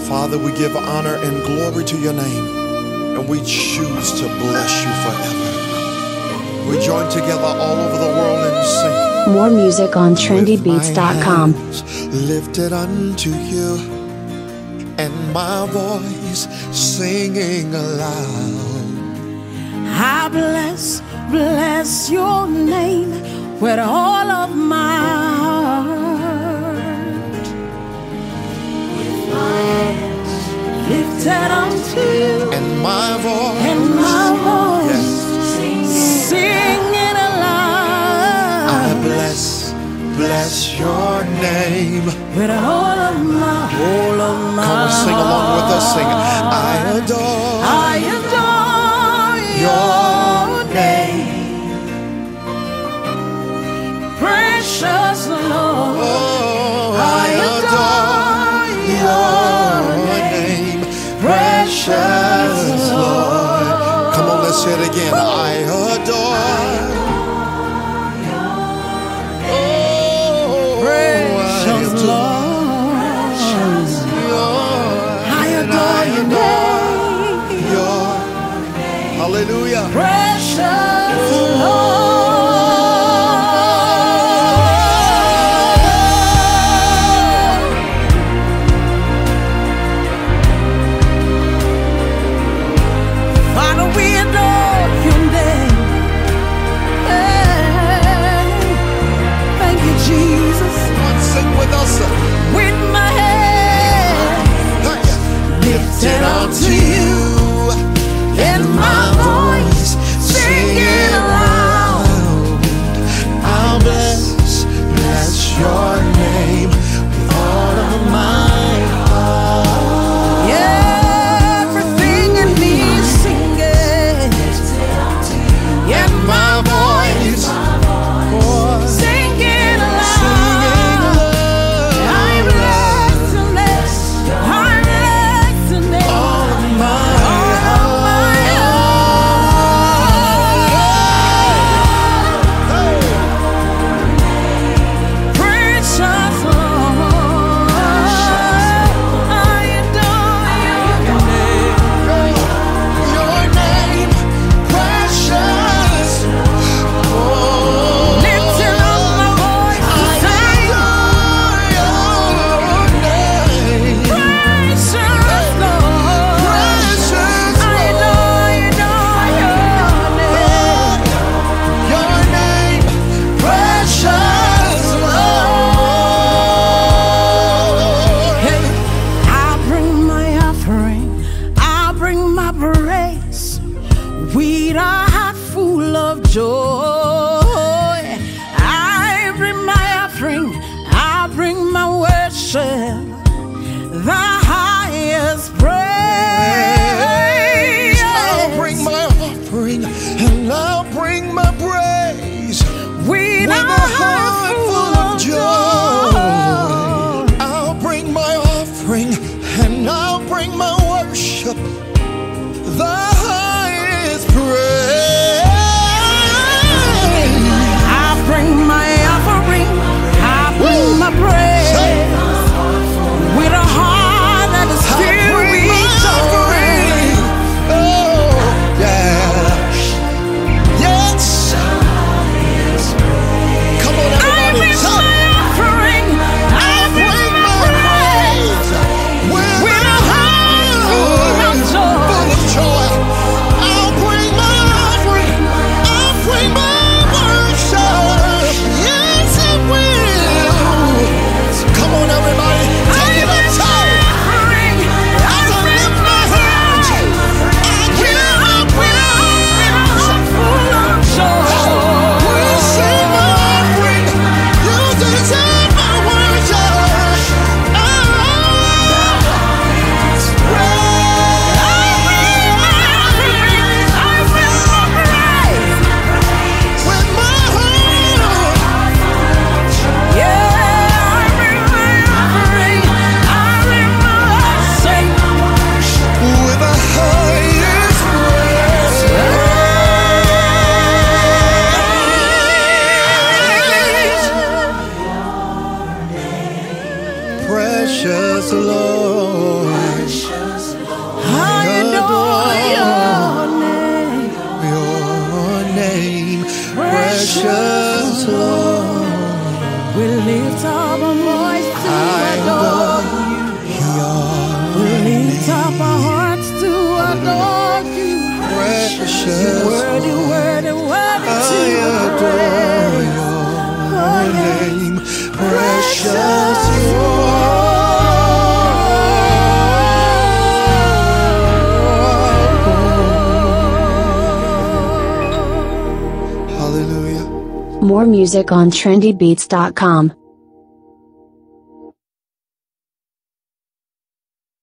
Father, we give honor and glory to your name, and we choose to bless you forever. We join together all over the world and sing. More music on trendybeats.com. Lifted unto you, and my voice singing aloud. I bless your name with all of my heart. With my hands lifted unto you, and my voice, yes, singing aloud. I bless your name with all of my Come on, sing along with us. Sing. I adore your name, precious Lord. Oh, I adore your name, precious Lord. Come on, let's say it again. I adore. Oh, precious Lord. Hallelujah. Precious Lord. Father, we adore your name. Hey, thank you, Jesus. Sing with us. With my head lifted unto you, and my voice singing aloud. I'll bless your name with all of my heart. Yeah, everything in me singing, and my voice singing aloud. I bless your name. I bless your name. All of my precious Lord. precious Lord. We lift up our voice to adore you. We lift up our hearts to adore you. Precious Worthy, worthy, worthy I to adore praise. your name, precious Lord. Hallelujah. More music on trendybeats.com.